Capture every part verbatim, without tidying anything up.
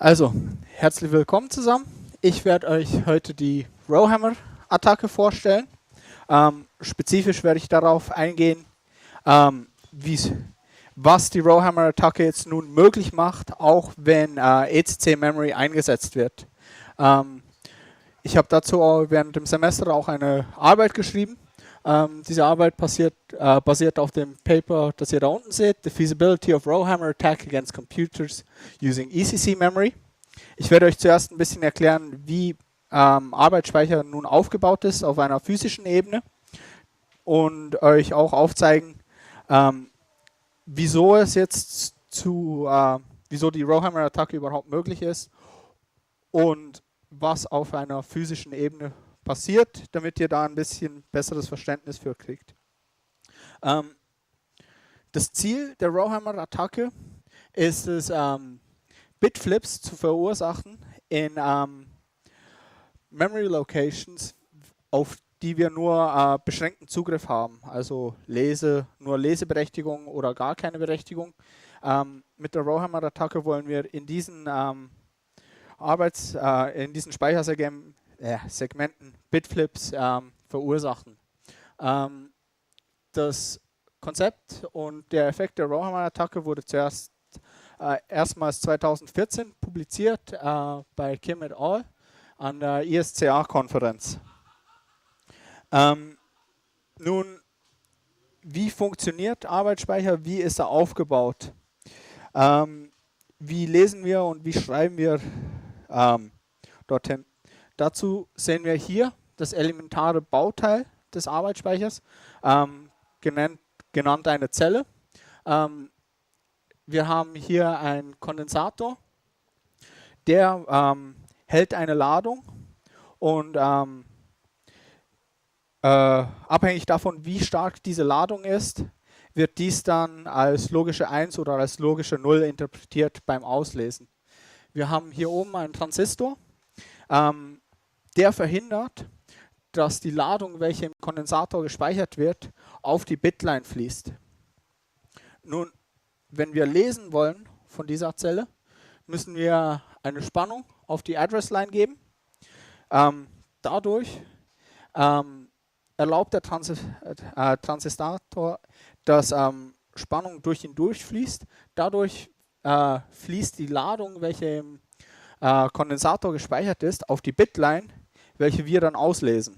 Also, herzlich willkommen zusammen. Ich werde euch heute die Rowhammer-Attacke vorstellen. Ähm, spezifisch werde ich darauf eingehen, ähm, was die Rowhammer-Attacke jetzt nun möglich macht, auch wenn äh, E C C-Memory eingesetzt wird. Ähm, ich habe dazu während dem Semester auch eine Arbeit geschrieben. Ähm, diese Arbeit basiert, äh, basiert auf dem Paper, das ihr da unten seht, The Feasibility of Rowhammer Attack Against Computers Using E C C Memory. Ich werde euch zuerst ein bisschen erklären, wie ähm, Arbeitsspeicher nun aufgebaut ist auf einer physischen Ebene und euch auch aufzeigen, ähm, wieso es jetzt zu, äh, wieso die Rowhammer-Attacke überhaupt möglich ist und was auf einer physischen Ebene passiert, damit ihr da ein bisschen besseres Verständnis für kriegt. Ähm, das Ziel der Rowhammer-Attacke ist es, ähm, Bitflips zu verursachen in ähm, Memory Locations, auf die wir nur äh, beschränkten Zugriff haben, also Lese, nur Leseberechtigung oder gar keine Berechtigung. Ähm, mit der Rowhammer-Attacke wollen wir in diesen ähm, Arbeits, äh, in diesen Speichersegmenten äh, Segmenten Bitflips ähm, verursachen. Ähm, das Konzept und der Effekt der Rowhammer-Attacke wurde zuerst äh, erstmals zweitausendvierzehn publiziert äh, bei Kim et al. An der I S C A-Konferenz. Ähm, nun, wie funktioniert Arbeitsspeicher? Wie ist er aufgebaut? Ähm, wie lesen wir und wie schreiben wir ähm, dorthin? Dazu sehen wir hier das elementare Bauteil des Arbeitsspeichers, ähm, genannt, genannt eine Zelle. Ähm, wir haben hier einen Kondensator, der ähm, hält eine Ladung und ähm, äh, abhängig davon, wie stark diese Ladung ist, wird dies dann als logische eins oder als logische null interpretiert beim Auslesen. Wir haben hier oben einen Transistor, ähm, der verhindert, dass die Ladung, welche im Kondensator gespeichert wird, auf die Bitline fließt. Nun, wenn wir lesen wollen von dieser Zelle, müssen wir eine Spannung auf die Address Line geben. Ähm, dadurch ähm, erlaubt der Transi äh, Transistator, dass ähm, Spannung durch ihn durchfließt. Dadurch äh, fließt die Ladung, welche im äh, Kondensator gespeichert ist, auf die Bitline, welche wir dann auslesen.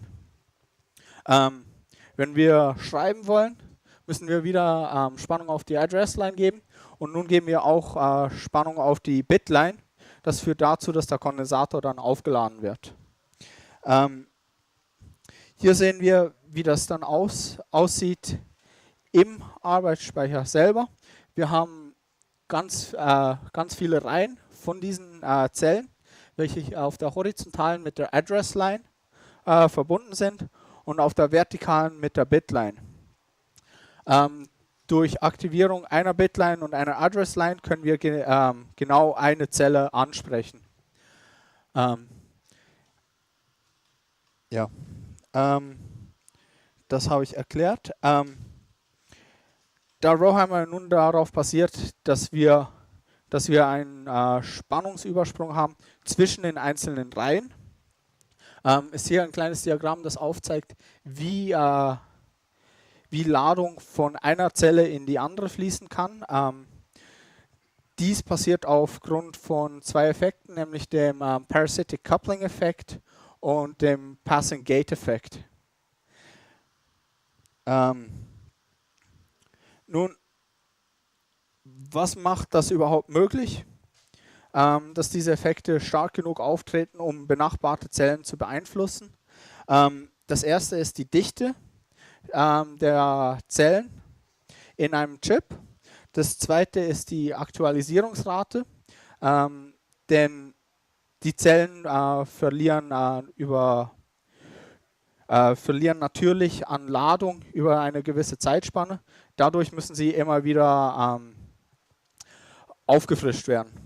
Ähm, wenn wir schreiben wollen, müssen wir wieder ähm, Spannung auf die Address Line geben und nun geben wir auch äh, Spannung auf die Bitline. Das führt dazu, dass der Kondensator dann aufgeladen wird. Ähm, hier sehen wir, wie das dann aus, aussieht im Arbeitsspeicher selber. Wir haben ganz, äh, ganz viele Reihen von diesen äh, Zellen, welche auf der horizontalen mit der Address Line äh, verbunden sind und auf der vertikalen mit der Bitline. Ähm, durch Aktivierung einer Bitline und einer Address Line können wir ge ähm, genau eine Zelle ansprechen. Ähm, ja, ähm, das habe ich erklärt. Ähm, da Rowhammer nun darauf basiert, dass wir, dass wir einen äh, Spannungsübersprung haben zwischen den einzelnen Reihen, ähm, ist hier ein kleines Diagramm, das aufzeigt, wie äh, wie Ladung von einer Zelle in die andere fließen kann. Ähm, dies passiert aufgrund von zwei Effekten, nämlich dem ähm, Parasitic Coupling Effekt und dem Passing Gate Effekt. Ähm, nun, was macht das überhaupt möglich? Ähm, dass diese Effekte stark genug auftreten, um benachbarte Zellen zu beeinflussen. Ähm, das erste ist die Dichte ähm, der Zellen in einem Chip. Das zweite ist die Aktualisierungsrate, ähm, denn die Zellen äh, verlieren, äh, über, äh, verlieren natürlich an Ladung über eine gewisse Zeitspanne. Dadurch müssen sie immer wieder ähm, aufgefrischt werden.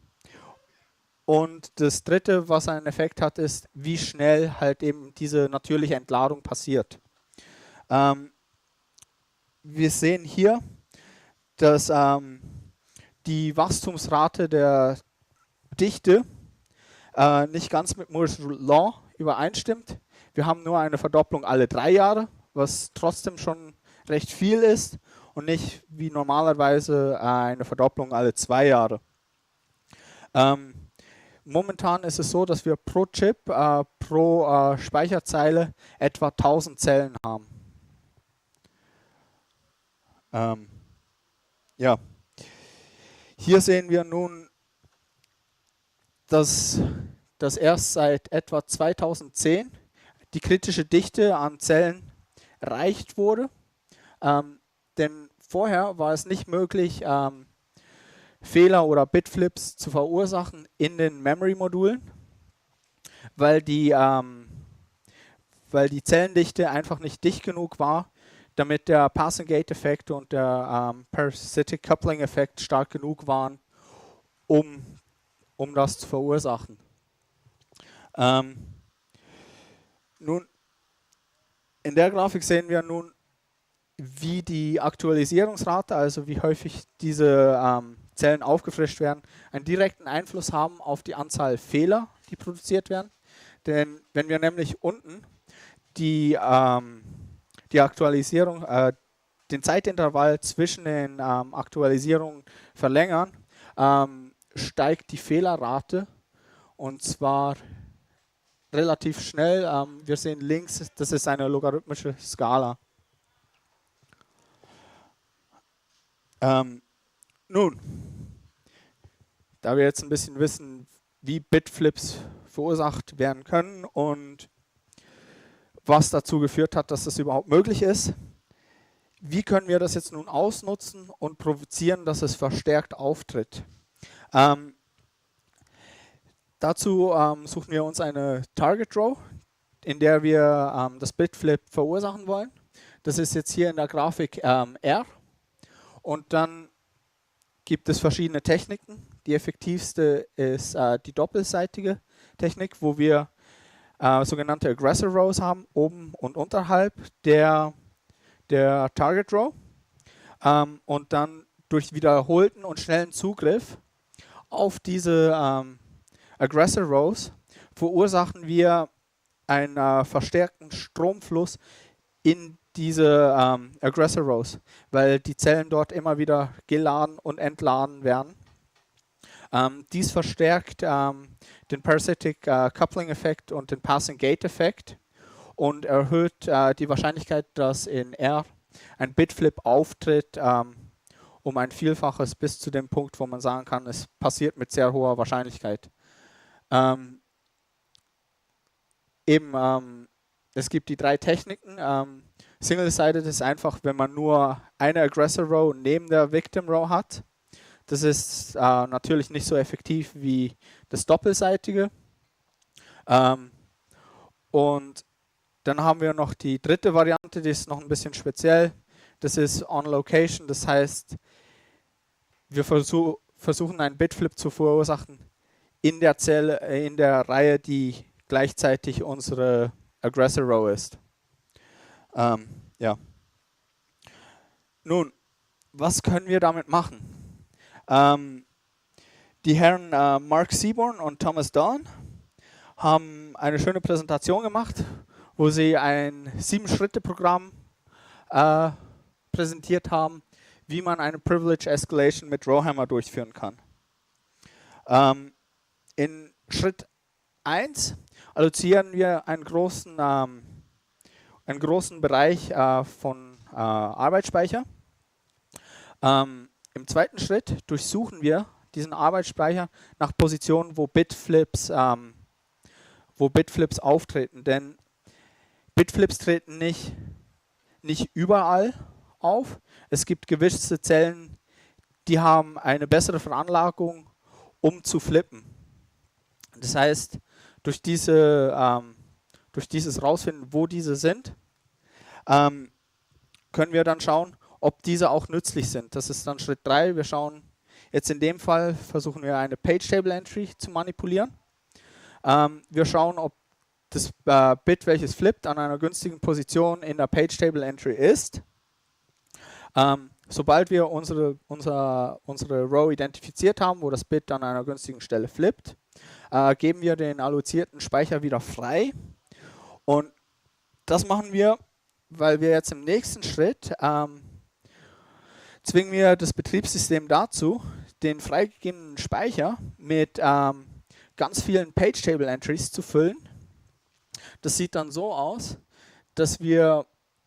Und das dritte, was einen Effekt hat, ist, wie schnell halt eben diese natürliche Entladung passiert. Ähm, wir sehen hier, dass ähm, die Wachstumsrate der, Dichte äh, nicht ganz mit Moore's Law übereinstimmt. Wir haben nur eine Verdopplung alle drei Jahre, was trotzdem schon recht viel ist und nicht wie normalerweise äh, eine Verdopplung alle zwei Jahre. Ähm, momentan ist es so, dass wir pro Chip, äh, pro äh, Speicherzeile etwa tausend Zellen haben. Ähm, ja. Hier sehen wir nun, dass, dass erst seit etwa zweitausendzehn die kritische Dichte an Zellen erreicht wurde. Ähm, denn vorher war es nicht möglich, ähm, Fehler oder Bitflips zu verursachen in den Memory-Modulen, weil die, ähm, weil die Zellendichte einfach nicht dicht genug war, damit der Passing-Gate-Effekt und der ähm, Parasitic Coupling-Effekt stark genug waren, um, um das zu verursachen. Ähm, nun, in der Grafik sehen wir nun, wie die Aktualisierungsrate, also wie häufig diese ähm, Zellen aufgefrischt werden, einen direkten Einfluss haben auf die Anzahl Fehler, die produziert werden. Denn wenn wir nämlich unten die, ähm, die Aktualisierung, äh, den Zeitintervall zwischen den ähm, Aktualisierungen verlängern, ähm, steigt die Fehlerrate und zwar relativ schnell. Ähm, wir sehen links, das ist eine logarithmische Skala. Ähm, nun, da wir jetzt ein bisschen wissen, wie Bitflips verursacht werden können und was dazu geführt hat, dass das überhaupt möglich ist, wie können wir das jetzt nun ausnutzen und provozieren, dass es verstärkt auftritt? Ähm, dazu ähm, suchen wir uns eine Target Row, in der wir ähm, das Bitflip verursachen wollen. Das ist jetzt hier in der Grafik ähm, R. Und dann gibt es verschiedene Techniken. Die effektivste ist äh, die doppelseitige Technik, wo wir äh, sogenannte Aggressor Rows haben, oben und unterhalb der, der Target Row. Ähm, und dann durch wiederholten und schnellen Zugriff auf diese ähm, Aggressor Rows verursachen wir einen äh, verstärkten Stromfluss in diese ähm, Aggressor Rows, weil die Zellen dort immer wieder geladen und entladen werden. Ähm, dies verstärkt ähm, den Parasitic äh, Coupling Effekt und den Passing Gate Effekt und erhöht äh, die Wahrscheinlichkeit, dass in R ein Bitflip auftritt, ähm, um ein Vielfaches bis zu dem Punkt, wo man sagen kann, es passiert mit sehr hoher Wahrscheinlichkeit. Ähm, eben, ähm, es gibt die drei Techniken. Ähm, Single-sided ist einfach, wenn man nur eine Aggressor Row neben der Victim Row hat. Das ist äh, natürlich nicht so effektiv wie das doppelseitige. Ähm, und dann haben wir noch die dritte Variante, die ist noch ein bisschen speziell. Das ist on location, das heißt, wir versuch, versuchen einen Bitflip zu verursachen in der Zelle, äh, in der Reihe, die gleichzeitig unsere Aggressor Row ist. Ähm, ja. Nun, was können wir damit machen? Ähm, die Herren äh, Mark Seaborn und Thomas Dawn haben eine schöne Präsentation gemacht, wo sie ein Sieben-Schritte-Programm äh, präsentiert haben, wie man eine Privilege Escalation mit Rowhammer durchführen kann. Ähm, in Schritt eins allozieren wir einen großen, ähm, einen großen Bereich äh, von äh, Arbeitsspeicher. Ähm, Im zweiten Schritt durchsuchen wir diesen Arbeitsspeicher nach Positionen, wo Bitflips, ähm, wo Bitflips auftreten. Denn Bitflips treten nicht, nicht überall auf. Es gibt gewisse Zellen, die haben eine bessere Veranlagung, um zu flippen. Das heißt, durch, diese, ähm, durch dieses Rausfinden, wo diese sind, ähm, können wir dann schauen, ob diese auch nützlich sind. Das ist dann Schritt drei. Wir schauen, jetzt in dem Fall versuchen wir eine Page-Table-Entry zu manipulieren. Ähm, wir schauen, ob das äh, Bit, welches flippt, an einer günstigen Position in der Page-Table-Entry ist. Ähm, sobald wir unsere, unser, unsere Row identifiziert haben, wo das Bit an einer günstigen Stelle flippt, äh, geben wir den allozierten Speicher wieder frei. Und das machen wir, weil wir jetzt im nächsten Schritt ähm, zwingen wir das Betriebssystem dazu, den freigegebenen Speicher mit ähm, ganz vielen Page-Table-Entries zu füllen. Das sieht dann so aus, dass wir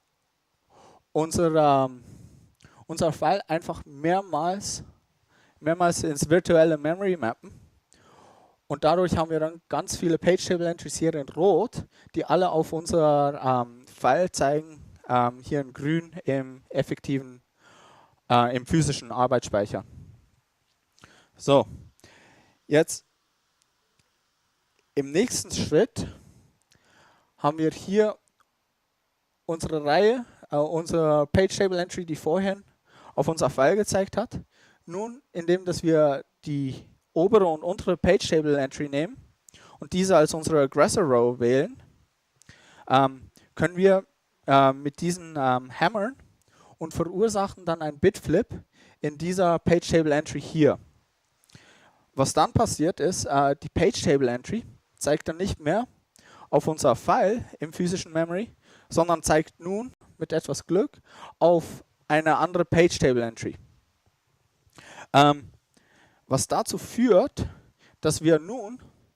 unser, ähm, unser File einfach mehrmals, mehrmals ins virtuelle Memory mappen. Und dadurch haben wir dann ganz viele Page-Table-Entries hier in Rot, die alle auf unser ähm, File zeigen, ähm, hier in Grün im effektiven, äh, im physischen Arbeitsspeicher. So, jetzt im nächsten Schritt haben wir hier unsere Reihe, äh, unsere Page-Table-Entry, die vorhin auf unser File gezeigt hat. Nun, indem dass wir die obere und untere Page-Table-Entry nehmen und diese als unsere Aggressor-Row wählen, ähm, können wir äh, mit diesen ähm, hammern und verursachen dann einen Bitflip in dieser Page-Table-Entry hier. Was dann passiert ist, äh, die Page-Table-Entry zeigt dann nicht mehr auf unser File im physischen Memory, sondern zeigt nun mit etwas Glück auf eine andere Page-Table-Entry. Ähm, was dazu führt, dass wir nun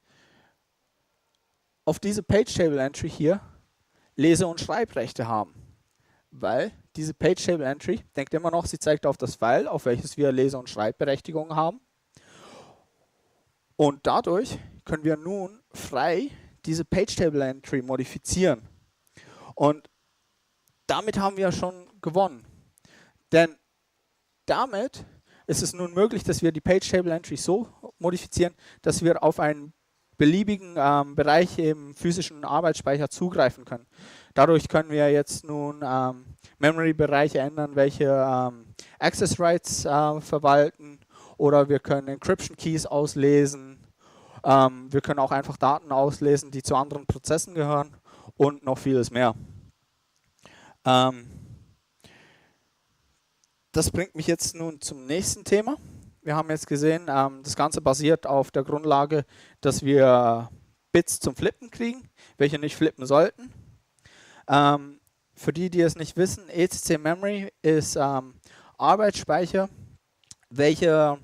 auf diese Page-Table-Entry hier Lese- und Schreibrechte haben. Weil diese Page-Table-Entry, denkt immer noch, sie zeigt auf das File, auf welches wir Lese- und Schreibberechtigungen haben. Und dadurch können wir nun frei diese Page-Table-Entry modifizieren. Und damit haben wir schon gewonnen. Denn damit ist es nun möglich, dass wir die Page-Table-Entry so modifizieren, dass wir auf einen beliebigen ähm, Bereich im physischen Arbeitsspeicher zugreifen können. Dadurch können wir jetzt nun ähm, Memory-Bereiche ändern, welche ähm, Access Rights äh, verwalten, oder wir können Encryption Keys auslesen. Ähm, wir können auch einfach Daten auslesen, die zu anderen Prozessen gehören und noch vieles mehr. Ähm, das bringt mich jetzt nun zum nächsten Thema. Wir haben jetzt gesehen, ähm, das Ganze basiert auf der Grundlage, dass wir Bits zum Flippen kriegen, welche nicht flippen sollten. Ähm, für die, die es nicht wissen, E C C Memory ist ähm, Arbeitsspeicher, welcher,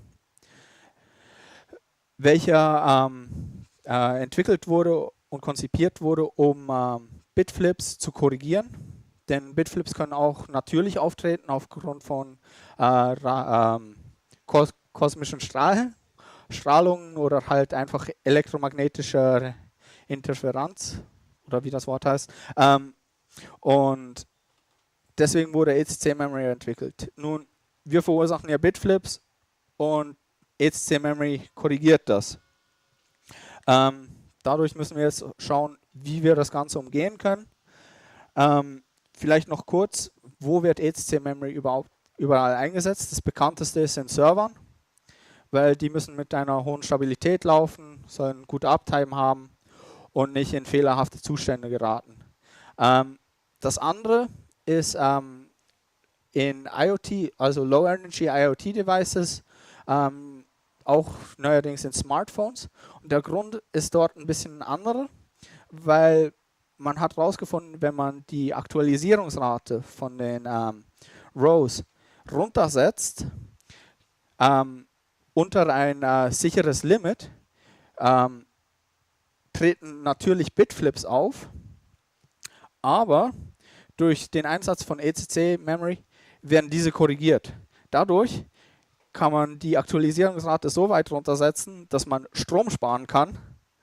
welcher ähm, äh, entwickelt wurde und konzipiert wurde, um ähm, Bitflips zu korrigieren. Denn Bitflips können auch natürlich auftreten aufgrund von äh, ähm, kos kosmischen Strahlen, Strahlungen oder halt einfach elektromagnetischer Interferenz, oder wie das Wort heißt. Ähm, und deswegen wurde E C C Memory entwickelt. Nun, wir verursachen ja Bitflips und E C C Memory korrigiert das. Ähm, dadurch müssen wir jetzt schauen, wie wir das Ganze umgehen können. Ähm, vielleicht noch kurz, wo wird E C C Memory überhaupt überall eingesetzt? Das bekannteste ist in Servern, weil die müssen mit einer hohen Stabilität laufen, sollen gute Uptime haben und nicht in fehlerhafte Zustände geraten. Ähm, das andere ist ähm, in IoT, also Low Energy IoT Devices, ähm, auch neuerdings in Smartphones. Und der Grund ist dort ein bisschen anderer, weil man hat herausgefunden, wenn man die Aktualisierungsrate von den ähm, Rows runtersetzt, ähm, unter ein äh, sicheres Limit, ähm, treten natürlich Bitflips auf, aber durch den Einsatz von E C C Memory werden diese korrigiert. Dadurch kann man die Aktualisierungsrate so weit runtersetzen, dass man Strom sparen kann,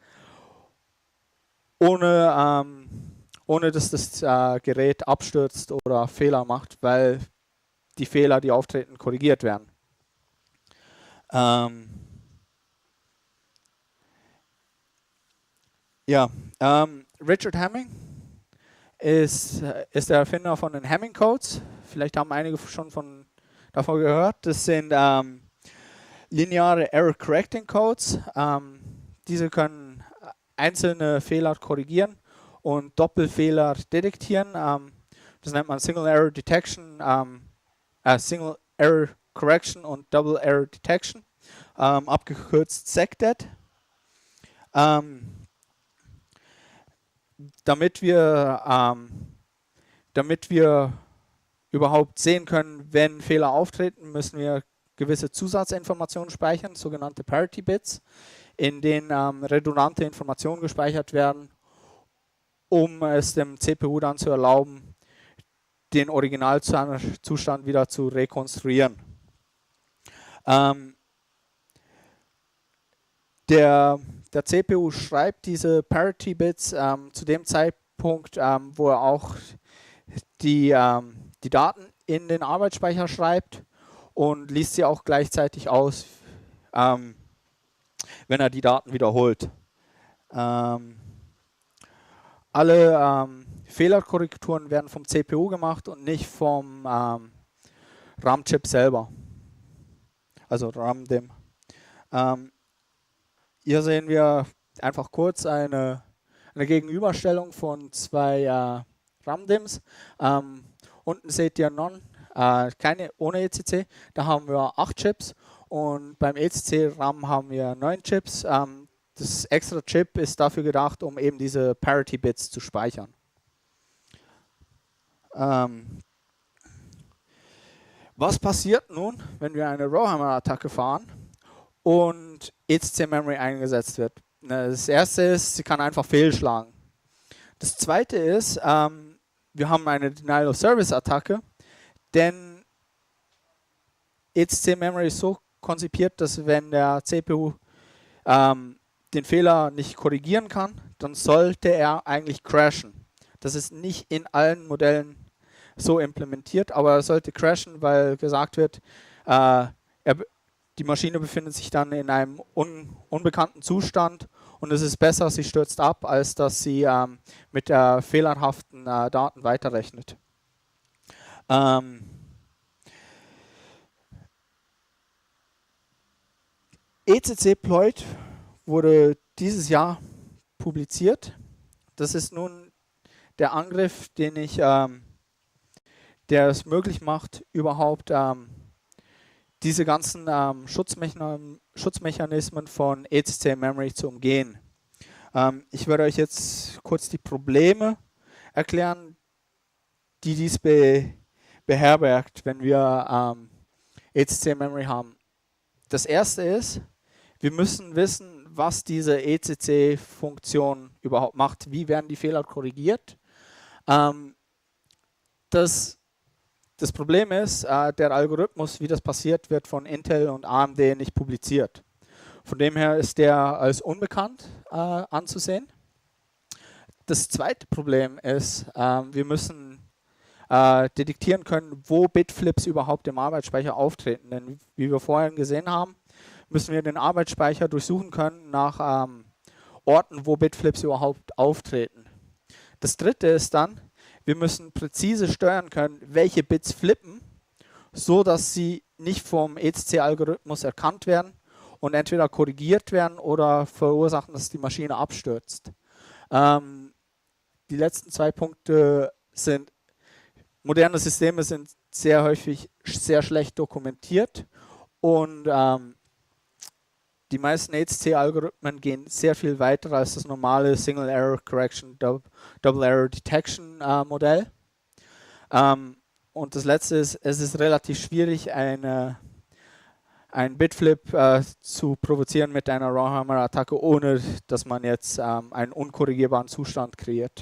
ohne, ähm, ohne dass das äh, Gerät abstürzt oder Fehler macht, weil die Fehler, die auftreten, korrigiert werden. Ähm, ja, ähm, Richard Hamming ist, ist der Erfinder von den Hamming Codes. Vielleicht haben einige schon von, davon gehört. Das sind ähm, lineare Error Correcting Codes. Ähm, diese können einzelne Fehler korrigieren und Doppelfehler detektieren. Ähm, das nennt man Single Error Detection, ähm, äh, Single Error Correction und Double Error Detection, ähm, abgekürzt SecDet. Ähm, damit wir, ähm, damit wir überhaupt sehen können, wenn Fehler auftreten, müssen wir gewisse Zusatzinformationen speichern, sogenannte Parity Bits, in denen ähm, redundante Informationen gespeichert werden, um es dem C P U dann zu erlauben, den Originalzustand wieder zu rekonstruieren. Ähm, der, der C P U schreibt diese Parity Bits ähm, zu dem Zeitpunkt, ähm, wo er auch die, ähm, die Daten in den Arbeitsspeicher schreibt und liest sie auch gleichzeitig aus, ähm, wenn er die Daten wiederholt. Ähm, alle ähm, Fehlerkorrekturen werden vom C P U gemacht und nicht vom ähm, RAM-Chip selber, also RAM-DIMM. Ähm, hier sehen wir einfach kurz eine, eine Gegenüberstellung von zwei äh, RAM-DIMMs. Ähm, unten seht ihr Non, äh, keine ohne E C C, da haben wir acht Chips und beim E C C-RAM haben wir neun Chips. Ähm, das extra Chip ist dafür gedacht, um eben diese Parity-Bits zu speichern. Ähm, was passiert nun, wenn wir eine Rowhammer-Attacke fahren und E C C-Memory eingesetzt wird? Das erste ist, sie kann einfach fehlschlagen. Das zweite ist, ähm, wir haben eine Denial-of-Service-Attacke, denn E C C-Memory ist so konzipiert, dass wenn der C P U ähm, den Fehler nicht korrigieren kann, dann sollte er eigentlich crashen. Das ist nicht in allen Modellen so implementiert, aber er sollte crashen, weil gesagt wird, äh, er, die Maschine befindet sich dann in einem un, unbekannten Zustand und es ist besser, sie stürzt ab, als dass sie ähm, mit der fehlerhaften äh, Daten weiterrechnet. Ähm, E C C Ploit wurde dieses Jahr publiziert. Das ist nun der Angriff, den ich, ähm, der es möglich macht, überhaupt ähm, diese ganzen ähm, Schutzmechan Schutzmechanismen von E C C-Memory zu umgehen. Ähm, ich werde euch jetzt kurz die Probleme erklären, die dies be beherbergt, wenn wir ähm, E C C-Memory haben. Das erste ist, wir müssen wissen, was diese E C C-Funktion überhaupt macht. Wie werden die Fehler korrigiert? Ähm, das, das Problem ist, äh, der Algorithmus, wie das passiert, wird von Intel und A M D nicht publiziert. Von dem her ist der als unbekannt äh, anzusehen. Das zweite Problem ist, äh, wir müssen äh, detektieren können, wo Bitflips überhaupt im Arbeitsspeicher auftreten. Denn wie wir vorhin gesehen haben, müssen wir den Arbeitsspeicher durchsuchen können nach ähm, Orten, wo Bitflips überhaupt auftreten. Das dritte ist dann, wir müssen präzise steuern können, welche Bits flippen, so dass sie nicht vom E C C-Algorithmus erkannt werden und entweder korrigiert werden oder verursachen, dass die Maschine abstürzt. Ähm, die letzten zwei Punkte sind, moderne Systeme sind sehr häufig sehr schlecht dokumentiert und ähm, die meisten E C C-Algorithmen gehen sehr viel weiter als das normale Single Error Correction, Double Error Detection äh, Modell. Ähm, und das letzte ist, es ist relativ schwierig, eine, einen Bitflip äh, zu provozieren mit einer Rowhammer-Attacke, ohne dass man jetzt ähm, einen unkorrigierbaren Zustand kreiert.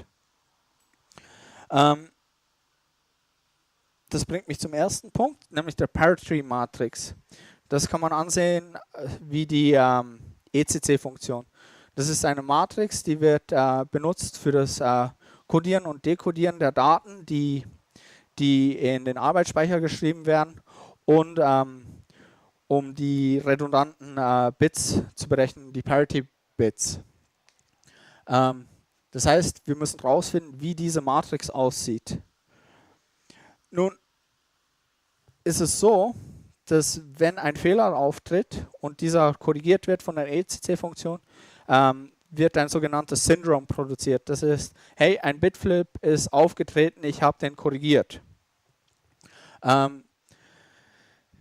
Ähm, das bringt mich zum ersten Punkt, nämlich der Parity-Matrix. Das kann man ansehen wie die ähm, E C C-Funktion. Das ist eine Matrix, die wird äh, benutzt für das äh, Codieren und Dekodieren der Daten, die, die in den Arbeitsspeicher geschrieben werden und ähm, um die redundanten äh, Bits zu berechnen, die Parity-Bits. Ähm, das heißt, wir müssen herausfinden, wie diese Matrix aussieht. Nun ist es so, dass wenn ein Fehler auftritt und dieser korrigiert wird von der E C C-Funktion, ähm, wird ein sogenanntes Syndrom produziert. Das ist, hey, ein Bitflip ist aufgetreten, ich habe den korrigiert. Ähm,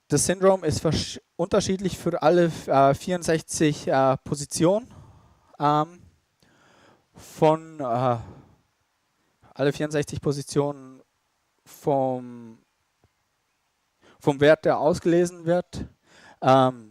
das Syndrom ist unterschiedlich für alle äh, vierundsechzig äh, Positionen ähm, von äh, alle vierundsechzig Positionen vom, vom Wert, der ausgelesen wird. Ähm,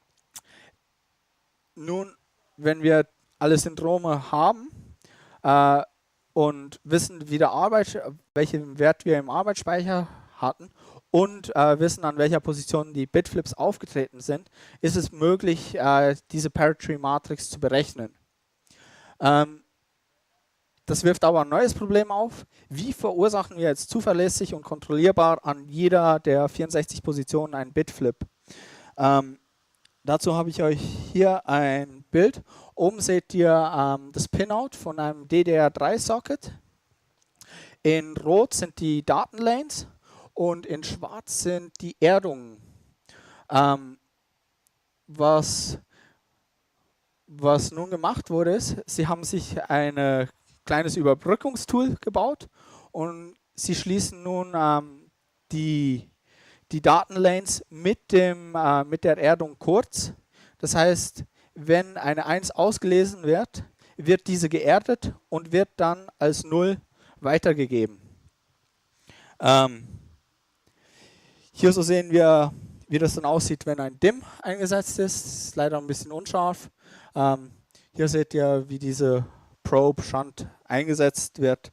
nun, wenn wir alle Syndrome haben äh, und wissen, wie der Arbeit, welchen Wert wir im Arbeitsspeicher hatten und äh, wissen, an welcher Position die Bitflips aufgetreten sind, ist es möglich, äh, diese Paratree-Matrix zu berechnen. Ähm, das wirft aber ein neues Problem auf. Wie verursachen wir jetzt zuverlässig und kontrollierbar an jeder der vierundsechzig Positionen einen Bitflip? Ähm, dazu habe ich euch hier ein Bild. Oben seht ihr ähm, das Pinout von einem D D R drei Socket. In Rot sind die Datenlanes und in Schwarz sind die Erdungen. Ähm, was, was nun gemacht wurde, ist, sie haben sich ein kleines Überbrückungstool gebaut und sie schließen nun ähm, die, die Datenlanes mit, dem, äh, mit der Erdung kurz. Das heißt, wenn eine eins ausgelesen wird, wird diese geerdet und wird dann als null weitergegeben. Ähm, hier so sehen wir, wie das dann aussieht, wenn ein D I M eingesetzt ist. Das ist leider ein bisschen unscharf. Ähm, hier seht ihr, wie diese Probe Shunt eingesetzt wird.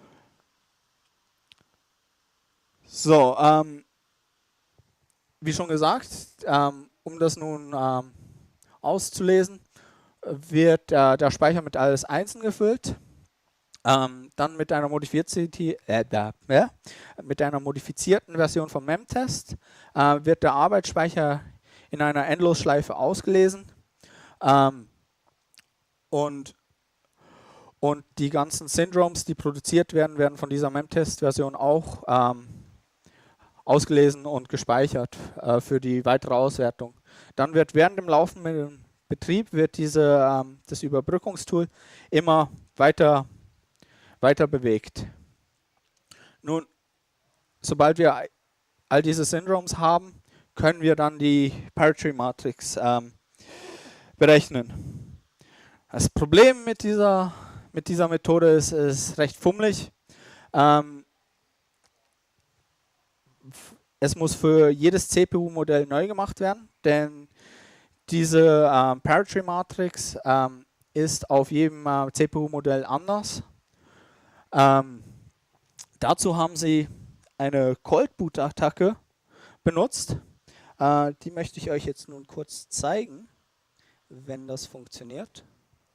So, ähm, wie schon gesagt, ähm, um das nun ähm, auszulesen, wird äh, der Speicher mit alles Einsen gefüllt. Ähm, dann mit einer, äh, da, ja, mit einer modifizierten Version vom Memtest äh, wird der Arbeitsspeicher in einer Endlosschleife ausgelesen. Ähm, und, und die ganzen Syndromes, die produziert werden, werden von dieser Memtest-Version auch ähm, ausgelesen und gespeichert äh, für die weitere Auswertung. Dann wird während dem laufenden Betrieb wird diese, ähm, das Überbrückungstool immer weiter weiter bewegt. Nun, sobald wir all diese Syndromes haben, können wir dann die Paratree-Matrix ähm, berechnen. Das Problem mit dieser, mit dieser Methode ist, ist recht fummelig. Ähm, es muss für jedes C P U-Modell neu gemacht werden, denn diese ähm, Paratree-Matrix ähm, ist auf jedem äh, C P U-Modell anders. Ähm, dazu haben sie eine Cold Boot Attacke benutzt. Äh, die möchte ich euch jetzt nun kurz zeigen, wenn das funktioniert.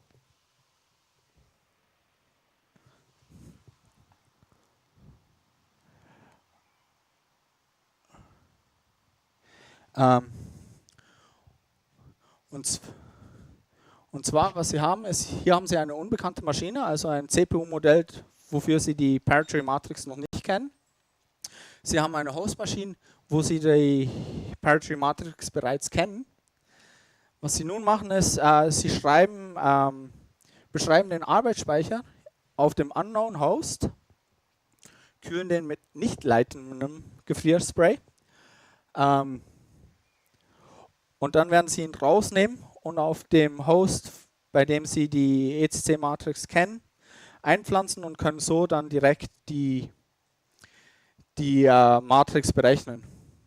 Ähm, und, und zwar, was sie haben, ist, hier haben sie eine unbekannte Maschine, also ein C P U-Modell, wofür sie die Paratree-Matrix noch nicht kennen. Sie haben eine Hostmaschine, wo sie die Paratree-Matrix bereits kennen. Was sie nun machen ist, äh, sie schreiben, ähm, beschreiben den Arbeitsspeicher auf dem Unknown Host, kühlen den mit nicht leitendem Gefrierspray ähm, und dann werden sie ihn rausnehmen und auf dem Host, bei dem sie die E C C-Matrix kennen, einpflanzen und können so dann direkt die, die äh, Matrix berechnen.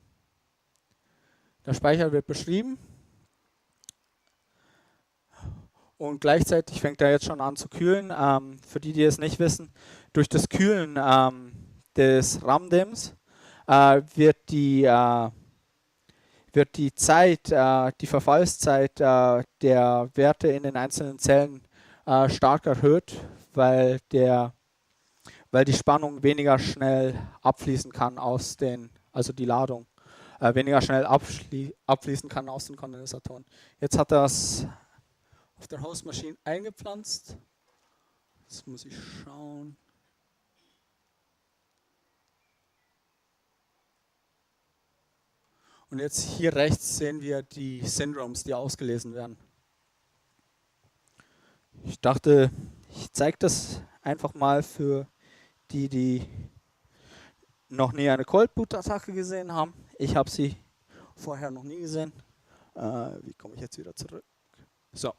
Der Speicher wird beschrieben und gleichzeitig fängt er jetzt schon an zu kühlen. Ähm, für die, die es nicht wissen, durch das Kühlen ähm, des RAM-DIMMs äh, wird die äh, wird die Zeit, äh, die Verfallszeit äh, der Werte in den einzelnen Zellen äh, stark erhöht, weil der weil die Spannung weniger schnell abfließen kann aus den, also die Ladung äh, weniger schnell abfließen kann aus den Kondensatoren. Jetzt hat er es auf der Hostmaschine eingepflanzt. Jetzt muss ich schauen. Und jetzt hier rechts sehen wir die Syndromes, die ausgelesen werden. Ich dachte, ich zeige das einfach mal für die, die noch nie eine Cold Boot Attacke gesehen haben. Ich habe sie vorher noch nie gesehen. Äh, wie komme ich jetzt wieder zurück? So.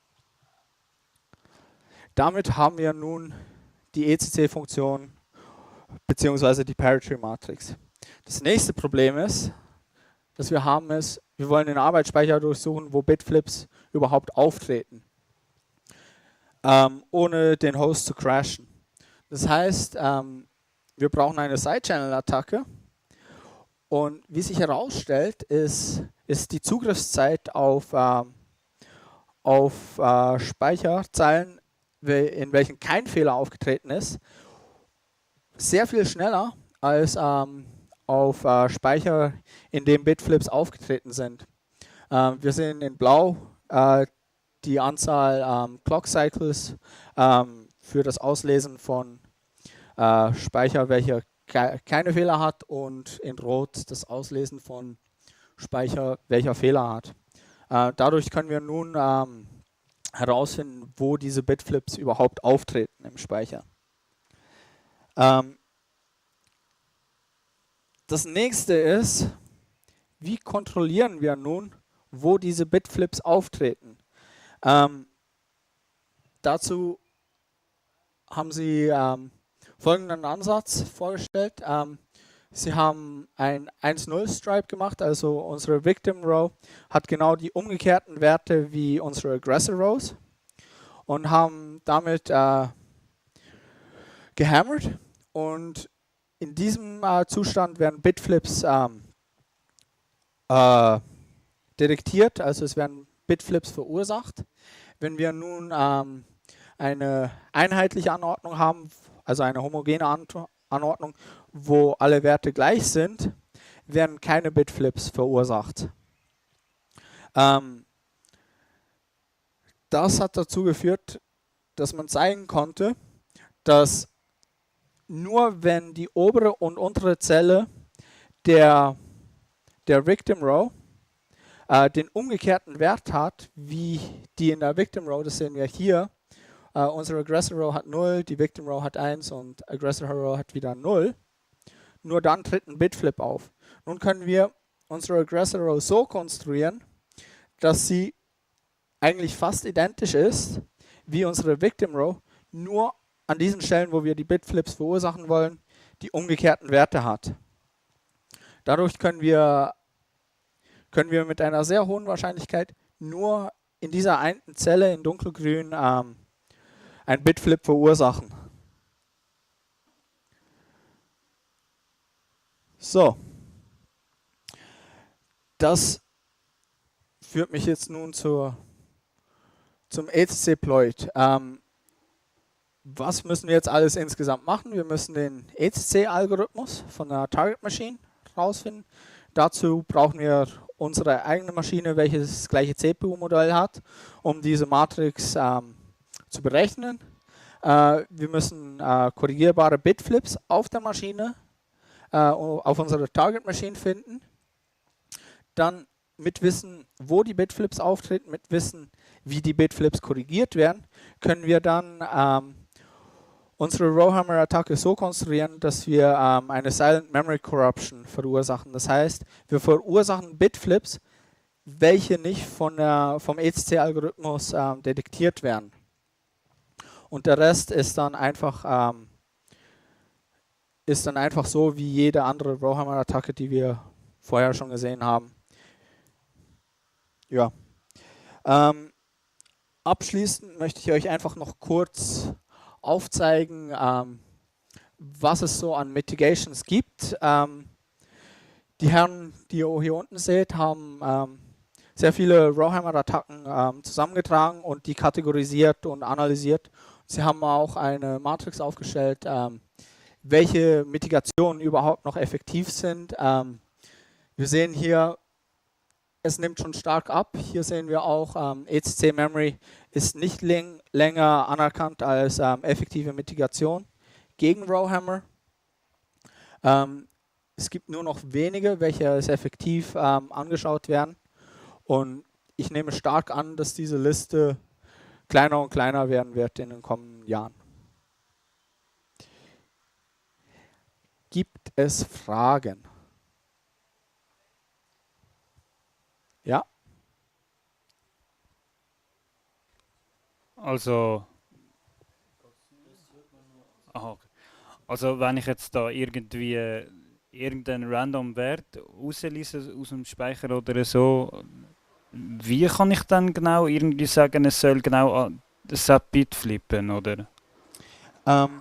Damit haben wir nun die E C C-Funktion beziehungsweise die Parity-Matrix. Das nächste Problem ist, das wir haben, ist, wir wollen den Arbeitsspeicher durchsuchen, wo Bitflips überhaupt auftreten, ähm, ohne den Host zu crashen. Das heißt, ähm, wir brauchen eine Side-Channel-Attacke und wie sich herausstellt, ist, ist die Zugriffszeit auf, ähm, auf äh, Speicherzeilen, in welchen kein Fehler aufgetreten ist, sehr viel schneller als ähm, auf äh, Speicher, in dem Bitflips aufgetreten sind. Ähm, wir sehen in Blau äh, die Anzahl ähm, Clock Cycles ähm, für das Auslesen von äh, Speicher, welcher ke keine Fehler hat, und in Rot das Auslesen von Speicher, welcher Fehler hat. Äh, dadurch können wir nun ähm, herausfinden, wo diese Bitflips überhaupt auftreten im Speicher. Ähm, das nächste ist, wie kontrollieren wir nun, wo diese Bitflips auftreten? Ähm, dazu haben sie ähm, folgenden Ansatz vorgestellt. Ähm, sie haben ein eins null Stripe gemacht, also unsere Victim Row hat genau die umgekehrten Werte wie unsere Aggressor Rows und haben damit äh, gehammert, und in diesem äh, Zustand werden Bitflips ähm, äh, detektiert, also es werden Bitflips verursacht. Wenn wir nun ähm, eine einheitliche Anordnung haben, also eine homogene An Anordnung, wo alle Werte gleich sind, werden keine Bitflips verursacht. Ähm, das hat dazu geführt, dass man zeigen konnte, dass nur wenn die obere und untere Zelle der, der Victim Row äh, den umgekehrten Wert hat, wie die in der Victim Row, das sehen wir hier, äh, unsere Aggressor Row hat null, die Victim Row hat eins und Aggressor Row hat wieder null, nur dann tritt ein Bitflip auf. Nun können wir unsere Aggressor Row so konstruieren, dass sie eigentlich fast identisch ist wie unsere Victim Row, nur an diesen Stellen, wo wir die Bitflips verursachen wollen, die umgekehrten Werte hat. Dadurch können wir, können wir mit einer sehr hohen Wahrscheinlichkeit nur in dieser einen Zelle in dunkelgrün ähm, ein Bitflip verursachen. So. Das führt mich jetzt nun zur, zum E C C-Ploit. Ähm, was müssen wir jetzt alles insgesamt machen? Wir müssen den E C C-Algorithmus von der Target Machine rausfinden. Dazu brauchen wir unsere eigene Maschine, welches das gleiche C P U-Modell hat, um diese Matrix ähm, zu berechnen. Äh, wir müssen äh, korrigierbare Bitflips auf der Maschine, äh, auf unserer Target Machine finden. Dann mit Wissen, wo die Bitflips auftreten, mit Wissen, wie die Bitflips korrigiert werden, können wir dann ähm, unsere Rowhammer-Attacke so konstruieren, dass wir ähm, eine Silent Memory Corruption verursachen. Das heißt, wir verursachen Bitflips, welche nicht von der, vom E C C-Algorithmus ähm, detektiert werden. Und der Rest ist dann einfach ähm, ist dann einfach so wie jede andere Rowhammer-Attacke, die wir vorher schon gesehen haben. Ja. Ähm, abschließend möchte ich euch einfach noch kurz aufzeigen, ähm, was es so an Mitigations gibt. Ähm, die Herren, die ihr hier unten seht, haben ähm, sehr viele Rowhammer-Attacken ähm, zusammengetragen und die kategorisiert und analysiert. Sie haben auch eine Matrix aufgestellt, ähm, welche Mitigationen überhaupt noch effektiv sind. Ähm, wir sehen hier, es nimmt schon stark ab. Hier sehen wir auch, ähm, E C C-Memory ist nicht länger anerkannt als ähm, effektive Mitigation gegen Rowhammer. Ähm, es gibt nur noch wenige, welche als effektiv ähm, angeschaut werden. Und ich nehme stark an, dass diese Liste kleiner und kleiner werden wird in den kommenden Jahren. Gibt es Fragen? Also, aha, okay. Also wenn ich jetzt da irgendwie irgendeinen random Wert rauslese aus dem Speicher oder so, wie kann ich dann genau irgendwie sagen, es soll genau an das Bit flippen, oder? Ähm,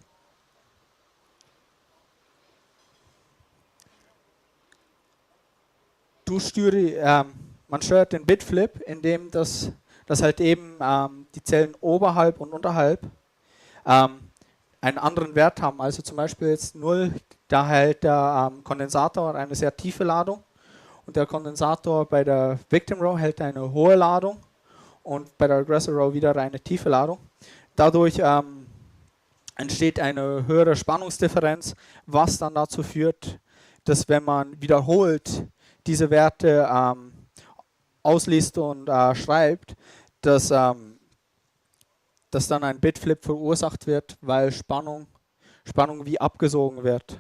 du steuerst, ähm, man steuert den Bitflip, indem das, das halt eben ähm, die Zellen oberhalb und unterhalb ähm, einen anderen Wert haben. Also zum Beispiel jetzt null, da hält der ähm, Kondensator eine sehr tiefe Ladung und der Kondensator bei der Victim Row hält eine hohe Ladung und bei der Aggressor Row wieder eine tiefe Ladung. Dadurch ähm, entsteht eine höhere Spannungsdifferenz, was dann dazu führt, dass wenn man wiederholt diese Werte ähm, ausliest und äh, schreibt, dass, ähm, dass dann ein Bitflip verursacht wird, weil Spannung, Spannung wie abgesogen wird.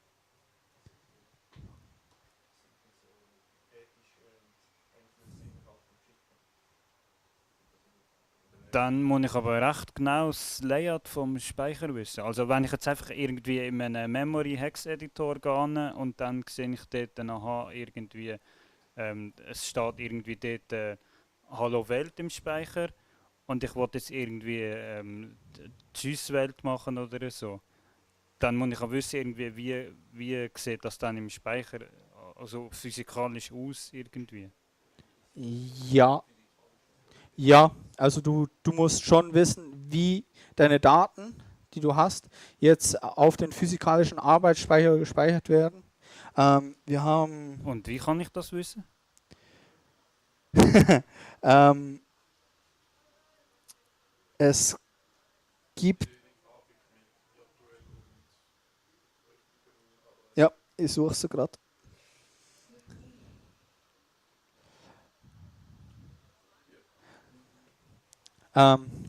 Dann muss ich aber recht genau das Layout vom Speicher wissen. Also wenn ich jetzt einfach irgendwie in einen Memory Hex Editor gehe und dann sehe ich dort nachher irgendwie, ähm, es steht irgendwie dort äh, Hallo Welt im Speicher und ich wollte jetzt irgendwie ähm, die Tschüss Welt machen oder so, dann muss ich auch wissen, irgendwie, wie, wie sieht das dann im Speicher, also physikalisch aus irgendwie. Ja, ja, also du, du musst schon wissen, wie deine Daten, die du hast, jetzt auf den physikalischen Arbeitsspeicher gespeichert werden. Ähm, wir haben Und wie kann ich das wissen? ähm, es gibt, ja, ich suche sie gerade. Ähm,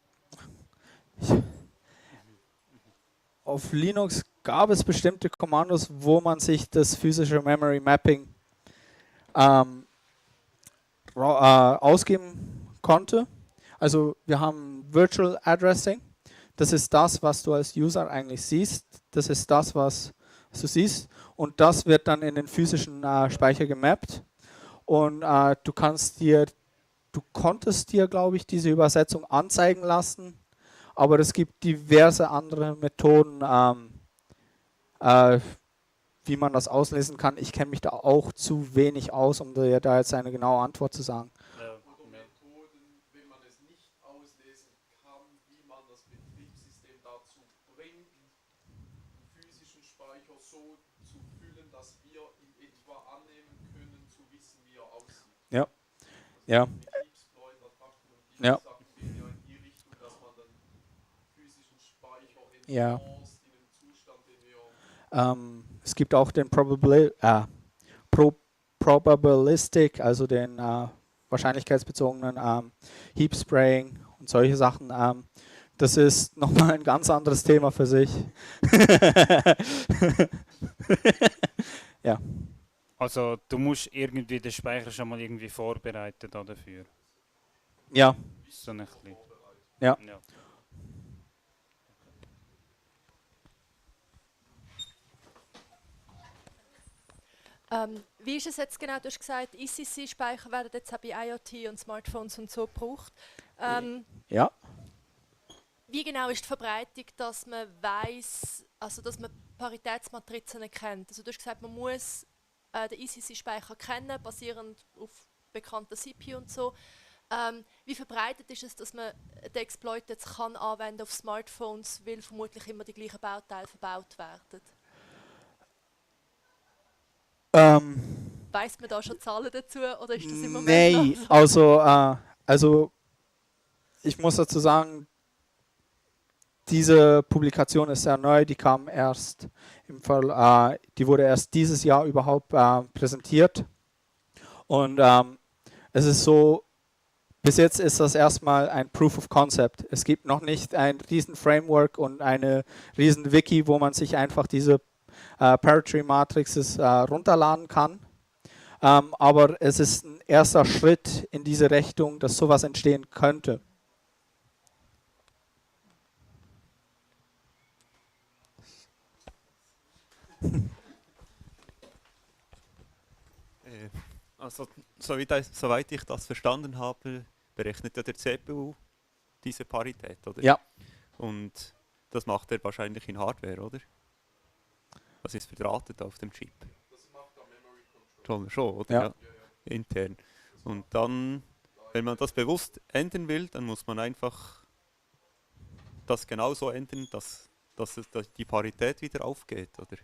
auf Linux gab es bestimmte Kommandos, wo man sich das physische Memory Mapping ähm, ra- äh, ausgeben konnte. Also wir haben Virtual Addressing. Das ist das, was du als User eigentlich siehst. Das ist das, was, was du siehst. Und das wird dann in den physischen äh, Speicher gemappt. Und äh, du kannst dir, du konntest dir, glaube ich, diese Übersetzung anzeigen lassen. Aber es gibt diverse andere Methoden, ähm, äh, wie man das auslesen kann. Ich kenne mich da auch zu wenig aus, um dir da jetzt eine genaue Antwort zu sagen. Ja, Oder ja. Methoden, wenn man es nicht auslesen kann, wie man das Betriebssystem dazu bringt, den physischen Speicher so zu füllen, dass wir in etwa annehmen können, zu wissen, wie er aussieht. Ja, Also ja, mit Heapsploit-Attacken und diese ja, Sachen gehen ja in die Richtung, dass man dann physischen Speicher ja. enforced in einem Zustand, den wir Ähm, es gibt auch den Probabli äh, Pro Probabilistic, also den äh, wahrscheinlichkeitsbezogenen ähm, Heap Spraying und solche Sachen. Ähm, das ist nochmal ein ganz anderes Thema für sich. Ja, Also du musst irgendwie den Speicher schon mal irgendwie vorbereiten da dafür. ja, So ein bisschen. ja. Ja. Ähm, wie ist es jetzt genau? Du hast gesagt, I C C-Speicher werden jetzt auch bei IoT und Smartphones und so gebraucht. Ähm, Ja, wie genau ist die Verbreitung, dass man weiß, also dass man Paritätsmatrizen erkennt? Also du hast gesagt, man muss äh, den I C C-Speicher kennen, basierend auf bekannten C P U und so. Ähm, wie verbreitet ist es, dass man den Exploit jetzt kann anwenden auf Smartphones, weil vermutlich immer die gleichen Bauteile verbaut werden? ähm, Weiss man da schon Zahlen dazu oder ist das im Moment noch nee, so? also, äh, also ich muss dazu sagen, diese Publikation ist sehr neu, die kam erst im Fall, äh, die wurde erst dieses Jahr überhaupt äh, präsentiert. Und ähm, es ist so, bis jetzt ist das erstmal ein Proof of Concept. Es gibt noch nicht ein riesen Framework und eine riesen Wiki, wo man sich einfach diese äh, Paratree Matrices äh, runterladen kann. Ähm, aber es ist ein erster Schritt in diese Richtung, dass sowas entstehen könnte. Also, soweit, ich- soweit ich das verstanden habe, berechnet ja der C P U diese Parität, oder? Ja. Und das macht er wahrscheinlich in Hardware, oder? Das ist verdrahtet auf dem Chip. Das macht der Memory Controller. Schon, schon oder? Ja. Ja, ja. Intern. Und dann, wenn man das bewusst ändern will, dann muss man einfach das genauso ändern, dass, dass, es, dass die Parität wieder aufgeht, oder?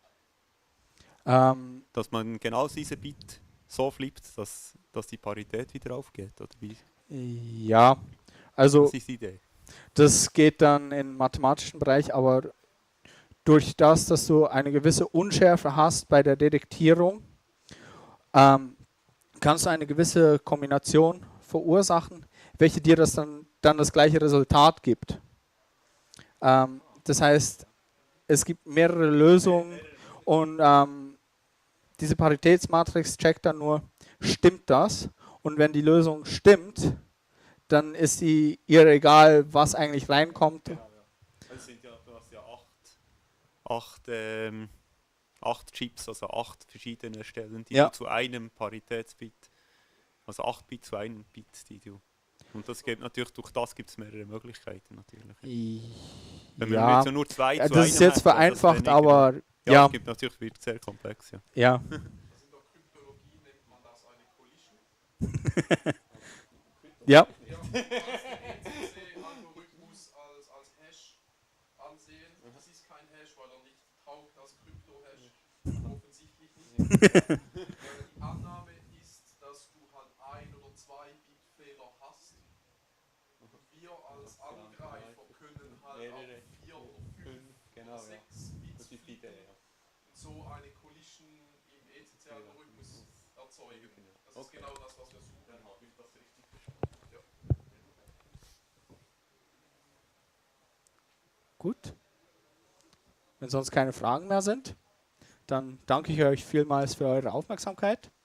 Ähm, Dass man genau diese Bit so flippt, dass, dass die Parität wieder aufgeht, oder wie? ja, also Das ist die Idee. das geht dann im mathematischen Bereich, aber durch das, dass du eine gewisse Unschärfe hast bei der Detektierung, ähm, kannst du eine gewisse Kombination verursachen, welche dir das dann, dann das gleiche Resultat gibt. Ähm, das heißt, es gibt mehrere Lösungen und ähm, diese Paritätsmatrix checkt dann nur, stimmt das? Und wenn die Lösung stimmt, dann ist die ihr egal, was eigentlich reinkommt. Es sind ja, du hast ja acht, acht, ähm, acht Chips, also acht verschiedene Stellen, die Ja. du zu einem Paritätsbit, also acht Bit zu einem Bit, die du. Und das gibt natürlich, durch das gibt es mehrere Möglichkeiten natürlich. Wenn man Ja, jetzt nur zwei ja, zu das ist einem jetzt hätte, das vereinfacht, wäre aber nicht ja, genau. Ja, es gibt natürlich, wird sehr komplex, ja. ja. Also in der Kryptologie nennt man das eine Collision. Ja, Ja, du kannst den E C C-Algorithmus als, als Hash ansehen. Das ist kein Hash, weil er nicht taugt als Krypto-Hash. Offensichtlich nicht. Äh, Die Annahme ist, dass du halt ein oder zwei Bit-Fehler hast. Und wir als Angreifer können halt auf vier oder fünf oder sechs Bits flippen und so eine Collision im E C C-Algorithmus erzeugen. Das ist genau das, was wir suchen. Ja. gut. Wenn sonst keine Fragen mehr sind, dann danke ich euch vielmals für eure Aufmerksamkeit.